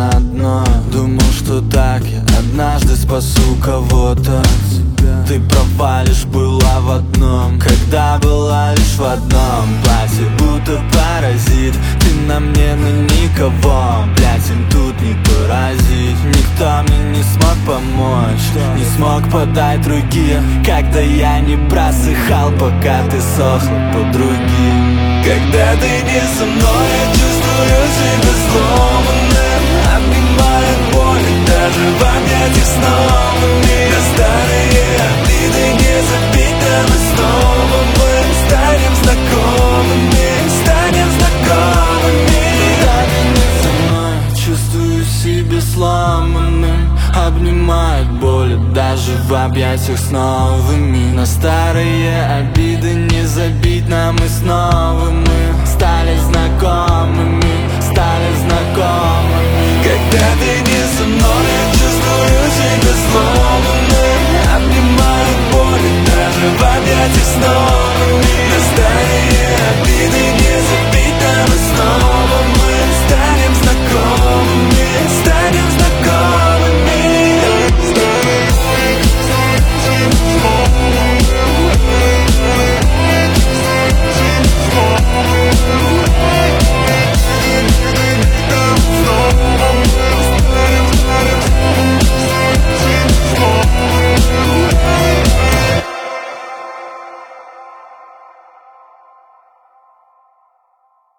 на дно. Думал, что так я однажды спасу кого-то. Ты пропалишь, была в одном, когда была лишь в одном платье, будто паразит. Ты на мне, но никого, блять, им тут не поразить. Никто мне не смог помочь, не смог подать руки, когда я не просыхал, пока ты сохла по другим. Когда ты не со мной, я чувствую себя сломанным. Обнимает боль, даже в объятиях снова мир. Старые обиды не забить, да мы снова мы станем знакомыми, станем знакомыми. Когда ты не со мной, чувствую себя сломанным. Обнимает боль, даже в объятиях с новыми. На старые обиды не забить нам, и снова мы стали знакомыми, стали знакомыми.